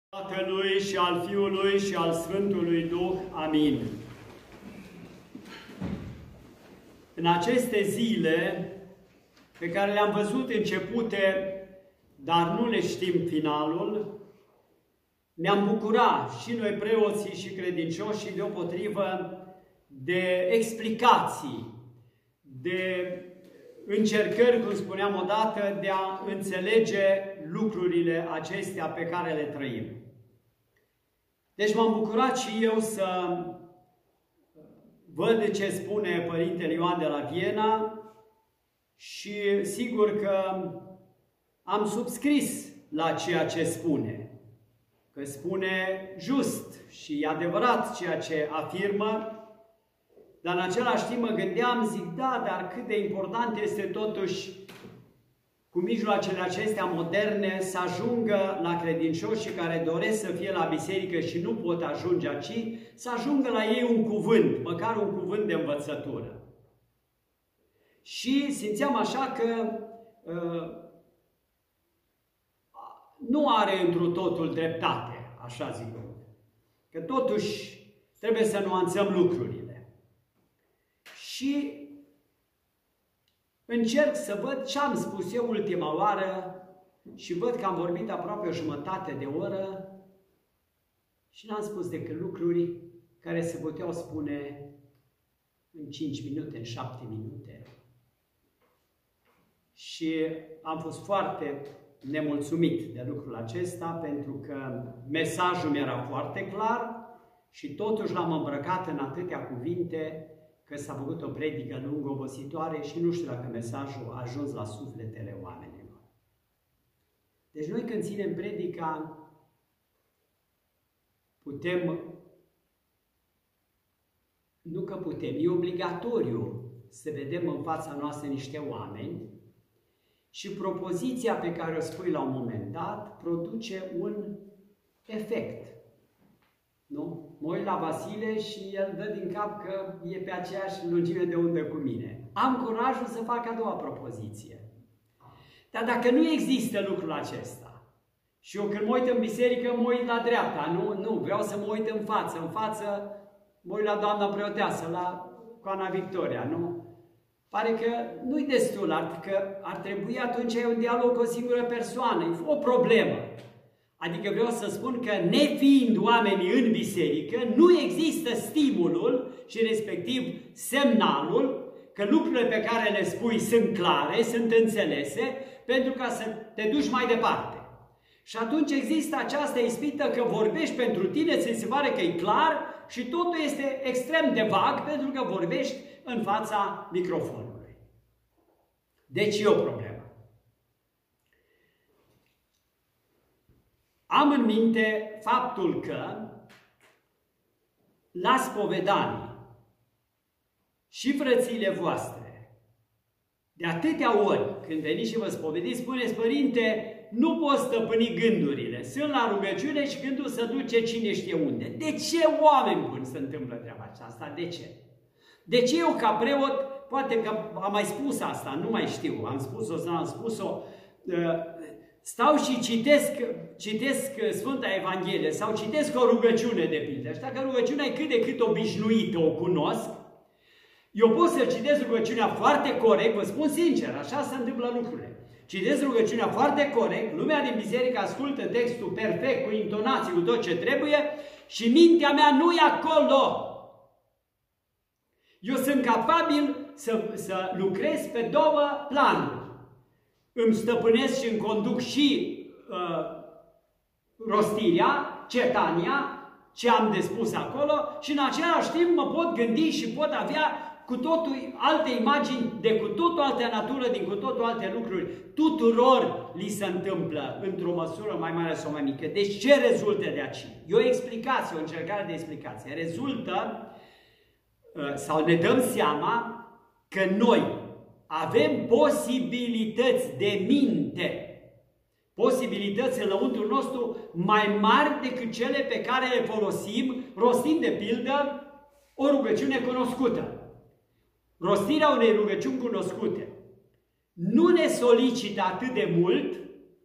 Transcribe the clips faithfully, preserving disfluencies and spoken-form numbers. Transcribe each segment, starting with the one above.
Tatălui și al Fiului și al Sfântului Duh. Amin. În aceste zile pe care le-am văzut începute, dar nu le știm finalul, ne-am bucurat și noi preoții și credincioșii deopotrivă de explicații, de încercări, cum spuneam odată, de a înțelege lucrurile acestea pe care le trăim. Deci m-am bucurat și eu să văd ce spune Părintele Ioan de la Viena și sigur că am subscris la ceea ce spune. Că spune just și adevărat ceea ce afirmă, dar în același timp mă gândeam, zic, da, dar cât de important este totuși cu mijloacele acestea moderne să ajungă la credincioșii care doresc să fie la biserică și nu pot ajunge aici, să ajungă la ei un cuvânt, măcar un cuvânt de învățătură. Și simțeam așa că uh, nu are întru totul dreptate, așa zic eu. Că totuși trebuie să nuanțăm lucrurile. Și încerc să văd ce am spus eu ultima oară și văd că am vorbit aproape o jumătate de oră și n-am spus decât lucruri care se puteau spune în cinci minute, în șapte minute. Și am fost foarte nemulțumit de lucrul acesta pentru că mesajul mi era foarte clar și totuși l-am îmbrăcat în atâtea cuvinte că s-a făcut o predică lungă, obositoare și nu știu dacă mesajul a ajuns la sufletele oamenilor. Deci noi când ținem predica, putem, nu că putem, e obligatoriu să vedem în fața noastră niște oameni și propoziția pe care o spui la un moment dat produce un efect. Nu? Mă uit la Vasile și el dă din cap că e pe aceeași lungime de undă cu mine. Am curajul să fac a doua propoziție. Dar dacă nu există lucrul acesta, și eu când mă uit în biserică, mă uit la dreapta, nu, nu, vreau să mă uit în față, în față mă uit la doamna preoteasă, la Coana Victoria, nu? Pare că nu-i destul, că ar trebui atunci ai un dialog cu o singură persoană, e o problemă. Adică vreau să spun că, nefiind oamenii în biserică, nu există stimulul și respectiv semnalul că lucrurile pe care le spui sunt clare, sunt înțelese, pentru ca să te duci mai departe. Și atunci există această ispită că vorbești pentru tine, ți se pare că e clar și totul este extrem de vag pentru că vorbești în fața microfonului. Deci e o problemă. Am în minte faptul că la spovedanie și frățiile voastre, de atâtea ori când veniți și vă spovediți, spuneți, Părinte, nu pot stăpâni gândurile, sunt la rugăciune și gândul se duce cine știe unde. De ce, oameni buni, se întâmplă treaba aceasta? De ce? De ce eu, ca preot, poate că am mai spus asta, nu mai știu, am spus-o sau am spus-o, stau și citesc, citesc Sfânta Evanghelie sau citesc o rugăciune de pildă. Și dacă rugăciunea e cât de cât obișnuită, o cunosc, eu pot să citesc rugăciunea foarte corect, vă spun sincer, așa se întâmplă lucrurile. Citesc rugăciunea foarte corect, lumea din biserică ascultă textul perfect, cu intonații, cu tot ce trebuie și mintea mea nu e acolo. Eu sunt capabil să, să lucrez pe două planuri. Îmi stăpânesc și îmi conduc și uh, rostirea, cetania, ce am de spus acolo și în același timp mă pot gândi și pot avea cu totul alte imagini de cu totul altă natură, din cu totul alte lucruri. Tuturor li se întâmplă într-o măsură mai mare sau mai mică. Deci ce rezultă de aici? E o explicație, o încercare de explicație. Rezultă, uh, sau ne dăm seama că noi avem posibilități de minte, posibilități în lăuntrul nostru mai mari decât cele pe care le folosim, rostind de pildă o rugăciune cunoscută. Rostirea unei rugăciuni cunoscute nu ne solicită atât de mult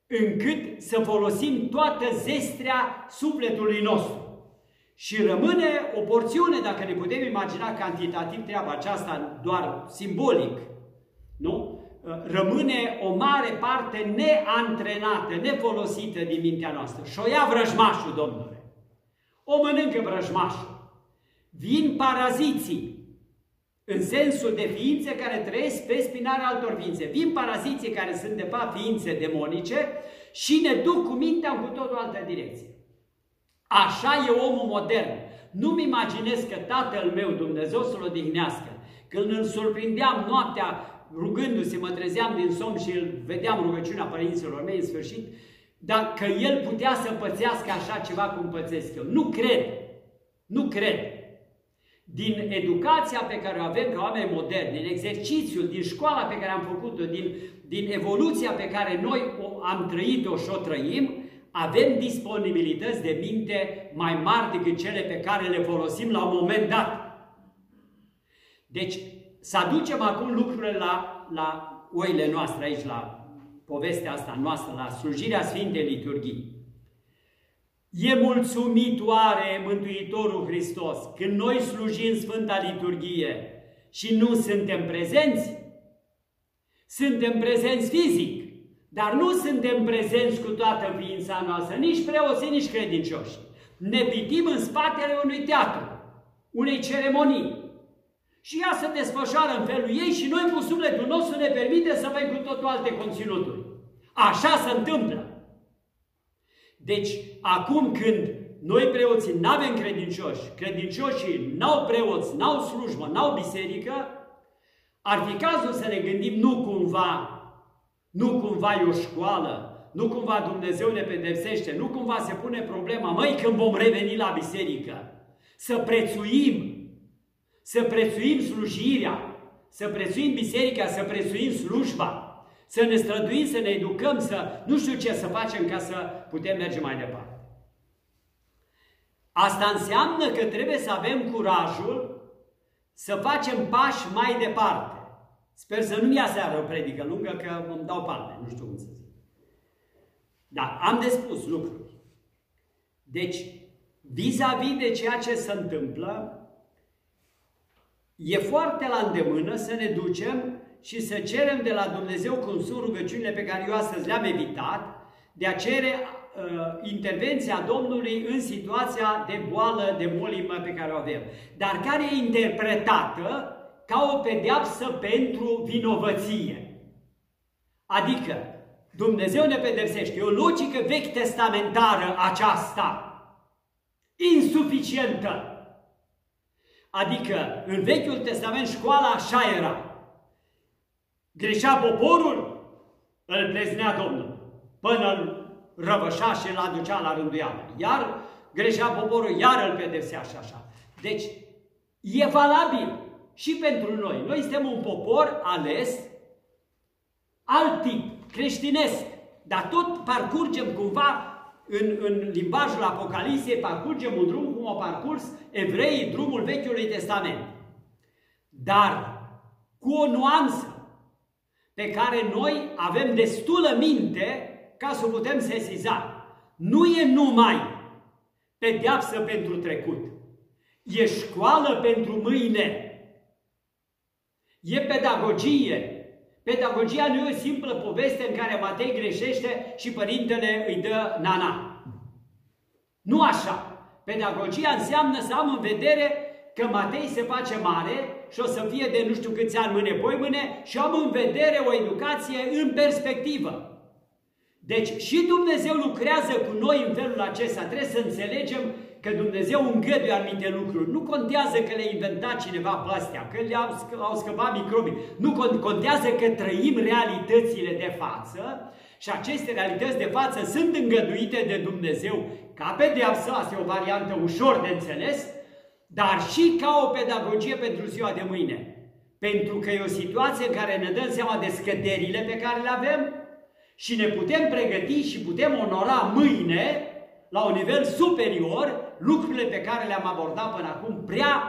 încât să folosim toată zestrea sufletului nostru. Și rămâne o porțiune, dacă ne putem imagina cantitativ treaba aceasta, doar simbolic, nu? Rămâne o mare parte neantrenată, nefolosită din mintea noastră. Și o ia vrăjmașul, domnule. O mănâncă vrăjmașul. Vin paraziții, în sensul de ființe care trăiesc pe spinarea altor ființe. Vin paraziții care sunt de fapt ființe demonice și ne duc cu mintea în cu totul altă direcție. Așa e omul modern. Nu-mi imaginez că tatăl meu, Dumnezeu să-l odihnească, când îl surprindeam noaptea rugându-se, mă trezeam din somn și îl vedeam rugăciunea părinților mei în sfârșit, dar că el putea să pățească așa ceva cum pățesc eu. Nu cred. Nu cred. Din educația pe care o avem ca oameni moderni, din exercițiul, din școala pe care am făcut-o, din, din evoluția pe care noi o, am trăit-o și o trăim, avem disponibilități de minte mai mari decât cele pe care le folosim la un moment dat. Deci, să aducem acum lucrurile la, la oile noastre aici, la povestea asta noastră, la slujirea Sfintei Liturghii. E mulțumit oare Mântuitorul Hristos când noi slujim Sfânta Liturghie și nu suntem prezenți? Suntem prezenți fizic, dar nu suntem prezenți cu toată ființa noastră, nici preoții, nici credincioși. Ne pitim în spatele unui teatru, unei ceremonii. Și ea se desfășoară în felul ei și noi cu sufletul nostru ne permite să avem cu totul alte conținuturi. Așa se întâmplă. Deci, acum când noi preoții nu avem credincioși, credincioșii n-au preoți, n-au slujbă, n-au biserică, ar fi cazul să ne gândim nu cumva, nu cumva e o școală, nu cumva Dumnezeu ne pedepsește, nu cumva se pune problema, măi, când vom reveni la biserică, să prețuim, să prețuim slujirea, să prețuim biserica, să prețuim slujba, să ne străduim, să ne educăm, să nu știu ce să facem ca să putem merge mai departe. Asta înseamnă că trebuie să avem curajul să facem pași mai departe. Sper să nu-mi ia seara o predică lungă, că îmi dau palme, nu știu cum să zic. Dar am de spus lucruri. Deci, vis-a-vis de ceea ce se întâmplă, e foarte la îndemână să ne ducem și să cerem de la Dumnezeu, cum sunt rugăciunile pe care eu astăzi le-am evitat, de a cere uh, intervenția Domnului în situația de boală, de molimă pe care o avem, dar care e interpretată ca o pedeapsă pentru vinovăție. Adică, Dumnezeu ne pedepsește. E o logică vechi testamentară aceasta, insuficientă. Adică, în Vechiul Testament, școala așa era. Greșea poporul, îl pleznea Domnul, până îl răvășa și îl aducea la rânduială. Iar greșea poporul, iar îl pedepsea și așa. Deci, e valabil și pentru noi. Noi suntem un popor ales, alt tip, creștinesc, dar tot parcurgem cumva, în, în limbajul Apocalipsei, parcurgem un drum cum au parcurs evreii drumul Vechiului Testament. Dar cu o nuanță pe care noi avem destulă minte ca să o putem sesiza. Nu e numai pedeapsă pentru trecut, e școală pentru mâine, e pedagogie. Pedagogia nu e o simplă poveste în care Matei greșește și părintele îi dă nana. Nu așa. Pedagogia înseamnă să am în vedere că Matei se face mare și o să fie de nu știu câți ani mâine, poi mâine, și am în vedere o educație în perspectivă. Deci și Dumnezeu lucrează cu noi în felul acesta. Trebuie să înțelegem că Dumnezeu îngăduie anumite lucruri. Nu contează că le-a inventat cineva pe astea, că le-au scăpat microbii. Nu contează că trăim realitățile de față și aceste realități de față sunt îngăduite de Dumnezeu ca pedeapsă, asta e o variantă ușor de înțeles, dar și ca o pedagogie pentru ziua de mâine. Pentru că e o situație în care ne dăm seama de scăderile pe care le avem și ne putem pregăti și putem onora mâine, la un nivel superior, lucrurile pe care le-am abordat până acum prea,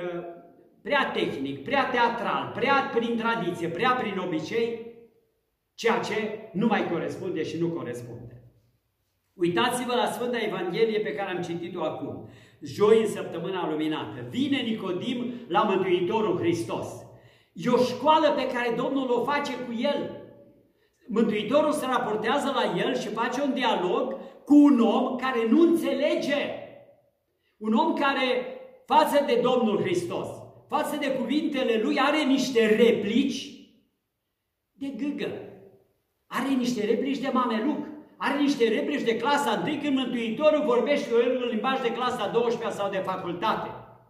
prea tehnic, prea teatral, prea prin tradiție, prea prin obicei, ceea ce nu mai corespunde și nu corespunde. Uitați-vă la Sfânta Evanghelie pe care am citit-o acum, joi în săptămâna luminată. Vine Nicodim la Mântuitorul Hristos. E o școală pe care Domnul o face cu el. Mântuitorul se raportează la el și face un dialog cu un om care nu înțelege. Un om care, față de Domnul Hristos, față de cuvintele lui, are niște replici de gâgă. Are niște replici de mameluc. Are niște replici de clasa întâi când Mântuitorul vorbește cu el în limbaj de clasa a douăsprezecea sau de facultate.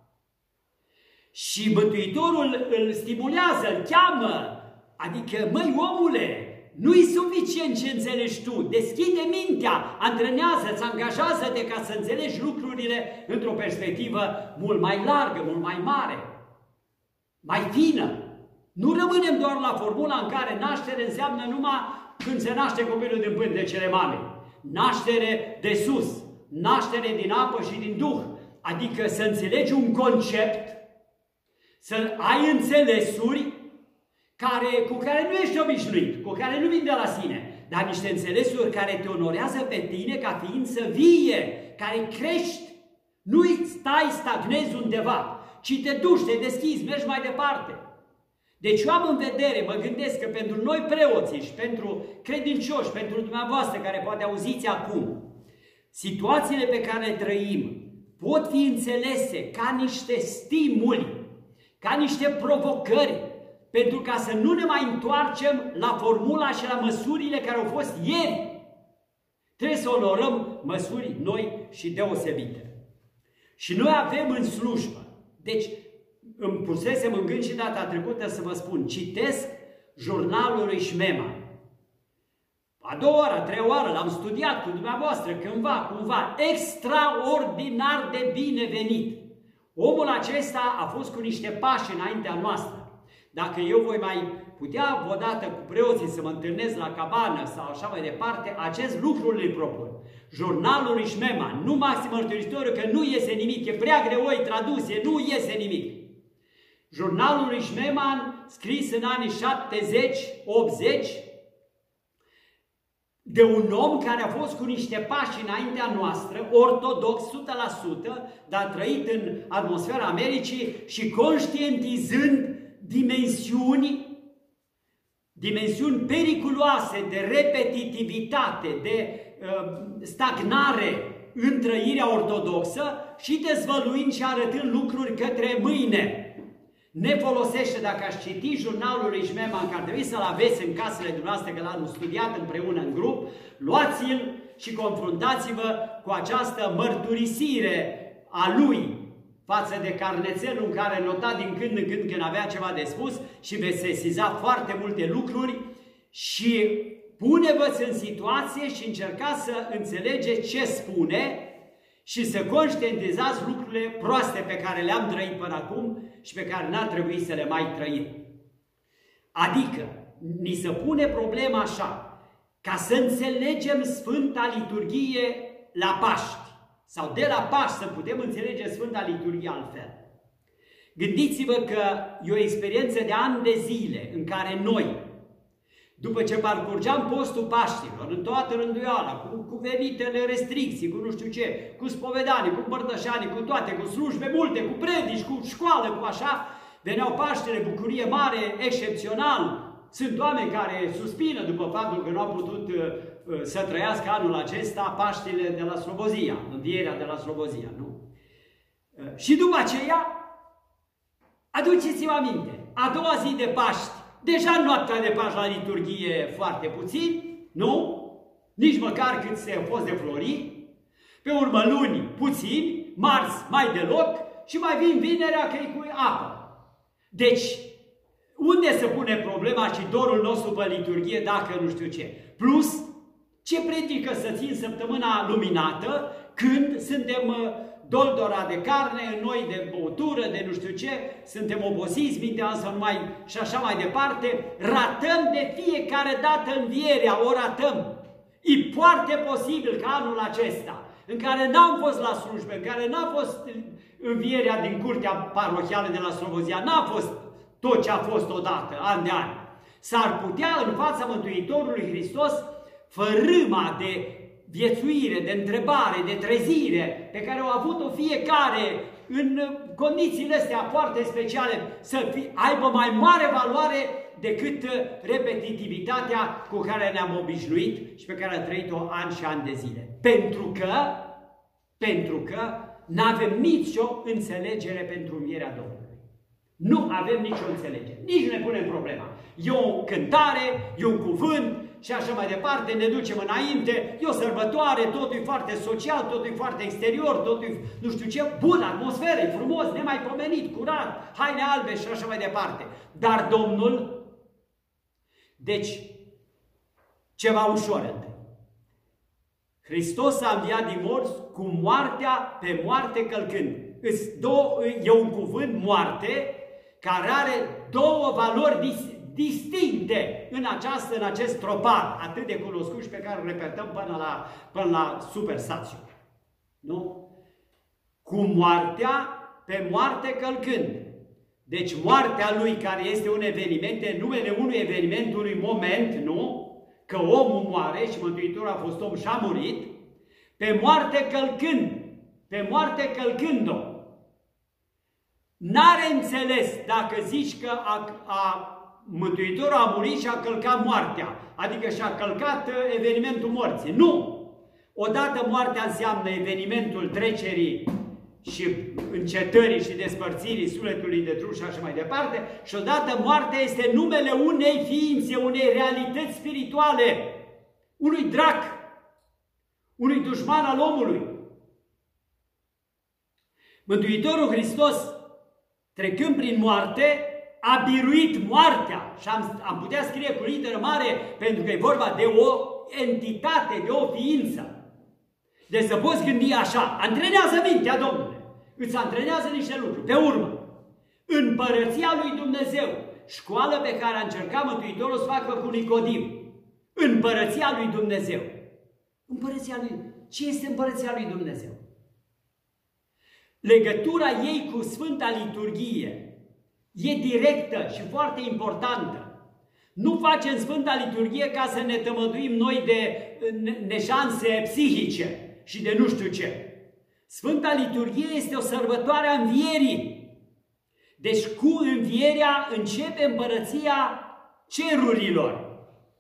Și Mântuitorul îl stimulează, îl cheamă. Adică, măi omule, nu-i suficient ce înțelegi tu. Deschide mintea, antrenează-ți, angajează-te ca să înțelegi lucrurile într-o perspectivă mult mai largă, mult mai mare, mai fină. Nu rămânem doar la formula în care naștere înseamnă numai când se naște copilul din pântecele mamei. Naștere de sus, naștere din apă și din Duh. Adică să înțelegi un concept, să ai înțelesuri care, cu care nu ești obișnuit, cu care nu vin de la sine, dar niște înțelesuri care te onorează pe tine ca ființă vie, care crești. Nu-i stai, stagnezi undeva, ci te duci, te deschizi, mergi mai departe. Deci eu am în vedere, mă gândesc că pentru noi preoții și pentru credincioși, pentru dumneavoastră care poate auziți acum, situațiile pe care le trăim pot fi înțelese ca niște stimuli, ca niște provocări, pentru ca să nu ne mai întoarcem la formula și la măsurile care au fost ieri. Trebuie să onorăm măsuri noi și deosebite. Și noi avem în slujbă. Deci, îmi pusesem în gând și data trecută să vă spun, citesc jurnalul lui Șmeman. A doua oară, a treia oară, l-am studiat cu dumneavoastră, cândva, cumva, extraordinar de binevenit. Omul acesta a fost cu niște pași înaintea noastră. Dacă eu voi mai putea odată cu preoții să mă întâlnesc la cabană sau așa mai departe, acest lucru îl propun. Jurnalul lui Șmeman, nu Maxim Mărturisitorul, că nu iese nimic, e prea greoi traduse, nu iese nimic. Jurnalul lui Șmeman, scris în anii șaptezeci optzeci, de un om care a fost cu niște pași înaintea noastră, ortodox o sută la sută, dar trăit în atmosfera Americii și conștientizând dimensiuni, dimensiuni periculoase de repetitivitate, de uh, stagnare în trăirea ortodoxă și dezvăluind și arătând lucruri către mâine. Ne folosește, dacă aș citi jurnalul lui Șmeman, că ar trebui să-l aveți în casele dumneavoastră, că l-am studiat împreună în grup, luați-l și confruntați-vă cu această mărturisire a lui față de carnețelul în care nota din când în când când avea ceva de spus și veți sesiza foarte multe lucruri și pune-vă în situație și încercați să înțelegeți ce spune și să conștientizați lucrurile proaste pe care le-am trăit până acum și pe care n-ar trebui să le mai trăim. Adică, ni se pune problema așa, ca să înțelegem Sfânta Liturghie la Paști, sau de la Paști să putem înțelege Sfânta Liturghie altfel. Gândiți-vă că e o experiență de ani de zile în care noi, după ce parcurgeam postul Paștilor, în toată rânduiala, cu, cu venitele restricții, cu nu știu ce, cu spovedanii, cu părtășanii, cu toate, cu slujbe multe, cu predici, cu școală, cu așa, veneau Paștele, bucurie mare, excepțional. Sunt oameni care suspină după faptul că nu au putut uh, uh, să trăiască anul acesta Paștele de la Slobozia, învierea de la Slobozia, nu? Uh, și după aceea, aduceți-vă aminte, a doua zi de Paști, deja noaptea de Paști la liturghie foarte puțin, nu? Nici măcar cât se a fost de flori. Pe urmă luni puțin, marți mai deloc și mai vin vinerea că e cu apă. Deci, unde se pune problema și dorul nostru pe liturghie dacă nu știu ce? Plus, ce predică să țin săptămâna luminată când suntem doldora de carne, noi de băutură, de nu știu ce, suntem obosiți, mintea asta nu mai și așa mai departe, ratăm de fiecare dată învierea, o ratăm. E foarte posibil ca anul acesta, în care n-am fost la slujbe, în care n-a fost învierea din curtea parohială de la Slobozia, n-a fost tot ce a fost odată, an de an. S-ar putea în fața Mântuitorului Hristos fărâma de viețuire, de întrebare, de trezire pe care au avut-o fiecare în condițiile astea foarte speciale să fie, aibă mai mare valoare decât repetitivitatea cu care ne-am obișnuit și pe care am trăit-o ani și ani de zile. Pentru că, pentru că nu avem nicio înțelegere pentru învierea Domnului. Nu avem nicio înțelegere. Nici nu ne punem problema. E o cântare, e un cuvânt și așa mai departe, ne ducem înainte, e o sărbătoare, totul e foarte social, totul e foarte exterior, totul e nu știu ce, bun, atmosferă, e frumos, nemaipomenit, curat, haine albe și așa mai departe. Dar Domnul, deci, ceva ușor întâi. Hristos a înviat din morți cu moartea pe moarte călcând. E un cuvânt, moarte, care are două valori dis distincte în, această, în acest tropar atât de cunoscut și pe care îl repetăm până la, până la supersațiu. Nu? Cu moartea pe moarte călcând. Deci moartea lui, care este un eveniment, e numele unui eveniment, unui moment, nu? Că omul moare și Mântuitorul a fost om și a murit, pe moarte călcând, pe moarte călcând-o. N-are înțeles dacă zici că a, a, Mântuitorul a murit și a călcat moartea, adică și-a călcat evenimentul morții. Nu! Odată moartea înseamnă evenimentul trecerii și încetării și despărțirii sufletului de trup și așa mai departe, și odată moartea este numele unei ființe, unei realități spirituale, unui drac, unui dușman al omului. Mântuitorul Hristos, trecând prin moarte, a biruit moartea și am, am putea scrie cu literă mare pentru că e vorba de o entitate, de o ființă. Deci să poți gândi așa, antrenează mintea, Domnule, îți antrenează niște lucruri. Pe urmă, împărăția lui Dumnezeu, școală pe care a încercat Mântuitorul să facă cu Nicodim, împărăția lui Dumnezeu. Împărăția lui, ce este împărăția lui Dumnezeu? Legătura ei cu Sfânta Liturghie e directă și foarte importantă. Nu facem Sfânta Liturghie ca să ne tămăduim noi de neșanse psihice și de nu știu ce. Sfânta Liturghie este o sărbătoare a învierii. Deci cu învierea începe împărăția cerurilor.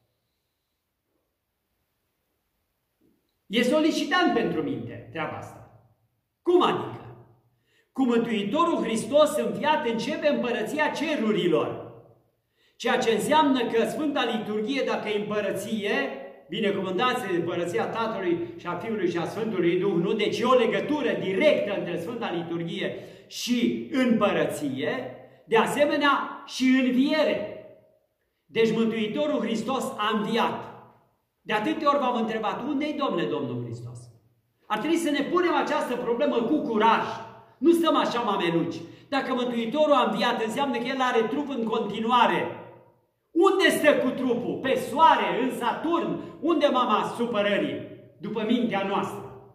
E solicitant pentru minte treaba asta. Cum adică? Cu Mântuitorul Hristos înviat începe împărăția cerurilor. Ceea ce înseamnă că Sfânta Liturghie, dacă e împărăție, binecuvântați de împărăția Tatălui și a Fiului și a Sfântului Duh, nu? Deci e o legătură directă între Sfânta Liturghie și împărăție, de asemenea și înviere. Deci Mântuitorul Hristos a înviat. De atâtea ori v-am întrebat, unde-i, Domnule, Domnul Hristos? Ar trebui să ne punem această problemă cu curaj. Nu stăm așa mameluci. Dacă Mântuitorul a înviat, înseamnă că El are trup în continuare. Unde stă cu trupul? Pe soare, în Saturn? Unde, mama supărării? După mintea noastră.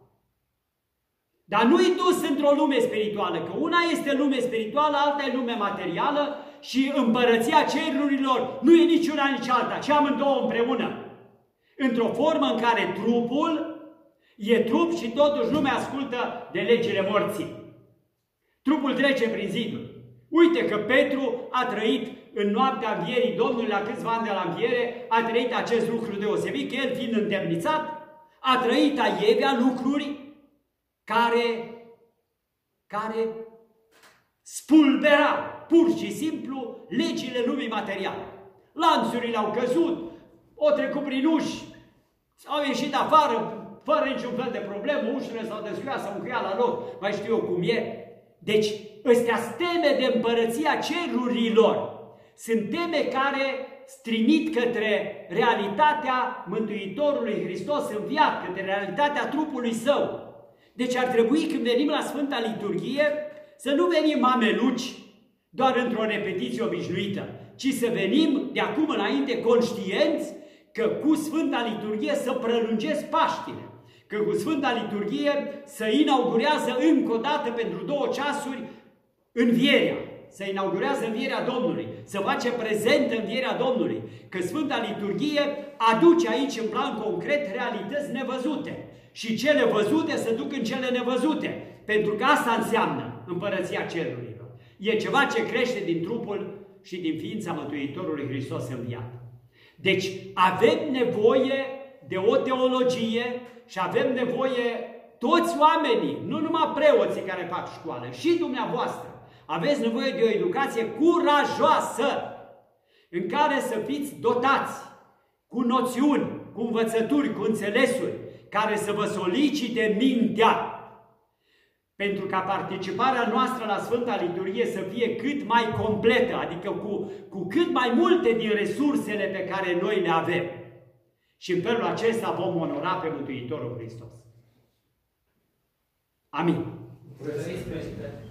Dar nu-i dus într-o lume spirituală, că una este lume spirituală, alta e lume materială și împărăția cerurilor nu e nici una, nici alta, ci amândouă împreună. Într-o formă în care trupul e trup și totuși nu mai ascultă de legile morții. Trupul trece prin ziduri. Uite că Petru a trăit în noaptea învierii Domnului, la câțiva ani de la înviere, a trăit acest lucru deosebit, că el fiind întemnițat, a trăit aievea lucruri care, care spulbera pur și simplu legile lumii materiale. Lanțurile au căzut, o trecut prin uși, au ieșit afară, fără niciun fel de problemă, ușile s-au descuiat, s-au încuiat la loc, mai știu eu cum e. Deci, ăstea sunt teme de împărăția cerurilor. Sunt teme care trimit către realitatea Mântuitorului Hristos înviat, către realitatea trupului Său. Deci ar trebui, când venim la Sfânta Liturghie, să nu venim mameluci doar într-o repetiție obișnuită, ci să venim de acum înainte conștienți că cu Sfânta Liturghie să prelungesc Paștile, că cu Sfânta Liturghie să inaugurează încă o dată pentru două ceasuri învierea. să inaugurează învierea Domnului, să face prezentă învierea Domnului, că Sfânta Liturghie aduce aici în plan concret realități nevăzute și cele văzute se duc în cele nevăzute, pentru că asta înseamnă Împărăția Cerurilor. E ceva ce crește din trupul și din ființa Mântuitorului Hristos înviat. Deci avem nevoie de o teologie și avem nevoie toți oamenii, nu numai preoții care fac școală, și dumneavoastră, aveți nevoie de o educație curajoasă, în care să fiți dotați cu noțiuni, cu învățături, cu înțelesuri, care să vă solicite mintea, pentru ca participarea noastră la Sfânta Liturghie să fie cât mai completă, adică cu, cu cât mai multe din resursele pe care noi le avem. Și în felul acesta vom onora pe Mântuitorul Hristos. Amin.